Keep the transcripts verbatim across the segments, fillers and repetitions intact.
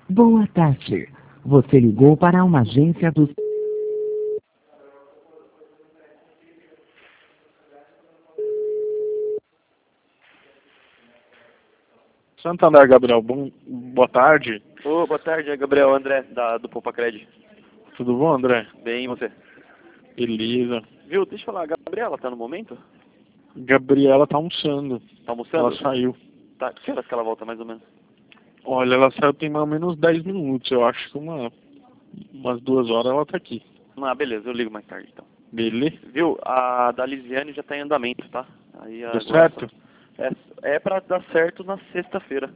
Boa tarde. Você ligou para uma agência do... Santander, Gabriel, bom, boa tarde. Ô, boa tarde, é Gabriel André, da, do Poupa Cred. Tudo bom, André? Bem, e você? Beleza. Viu, deixa eu falar, a Gabriela tá no momento? Gabriela tá almoçando. Tá almoçando? Ela saiu. Tá, que horas que ela volta, mais ou menos? Olha, ela saiu tem mais ou menos dez minutos. Eu acho que uma, umas duas horas ela tá aqui. Ah, beleza, eu ligo mais tarde, então. Beleza? Viu, a da Lisiane já tá em andamento, tá? Aí, Deu certo? É, é pra dar certo na sexta-feira.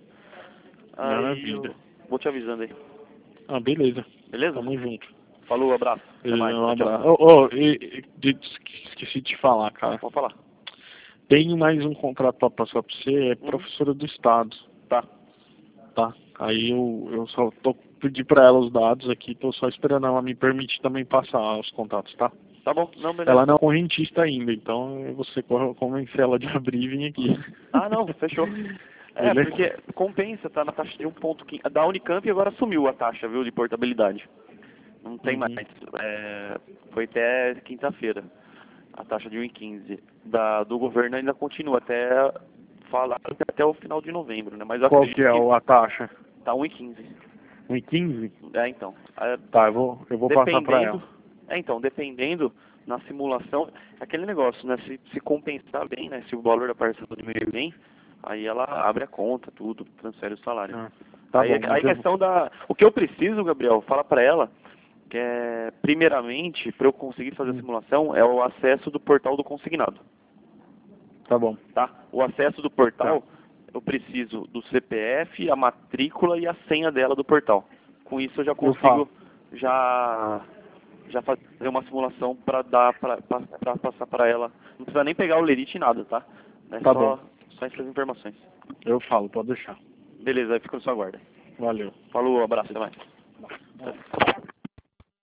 Aí Maravilha. eu vou te avisando aí. Ah, beleza. Beleza? Tamo junto. Falou, abraço. Até Beleza, mais. um Tchau, abraço. tchau. Oh, oh, e, e, de- esqueci de te falar, cara. Vamos falar. Tem mais um contrato pra passar pra você, é Uhum. professora do Estado. Tá. Tá. Aí eu, eu só tô pedindo pra ela os dados aqui, tô só esperando ela me permitir também passar os contatos, tá? Tá bom, não, beleza. Ela não é correntista ainda, então você corre convencer ela de abrir e vir aqui. Ah, não, fechou. É, Beleza? porque compensa, tá na taxa de um ponto quinze. Da Unicamp agora sumiu a taxa, viu, de portabilidade. Não tem Uhum. mais. É, foi até quinta-feira a taxa de um vírgula quinze. Da, do governo ainda continua até falar até o final de novembro, né? Mas eu Qual acredito que é que a taxa? tá um vírgula quinze. um e quinze? É, então. É, Tá, eu vou, eu vou passar pra ela. É, então, dependendo na simulação, é aquele negócio, né? Se, se compensar bem, né? Se o valor da parcela diminuir bem, aí ela abre a conta, tudo, transfere o salário. Ah, tá aí bom, aí mas a eu... questão da... O que eu preciso, Gabriel, fala pra ela, que é, primeiramente, para eu conseguir fazer a Hum. simulação, é o acesso do portal do consignado, Tá bom. tá? O acesso do portal, eu preciso do C P F, a matrícula e a senha dela do portal. Com isso eu já Eu falo. consigo já já fazer uma simulação para dar para passar para ela. Não precisa nem pegar o lerite nada, tá? É Tá só bom. só essas informações. Eu falo, pode deixar. Beleza, aí fica na sua guarda. Valeu. Falou, abraço, até mais.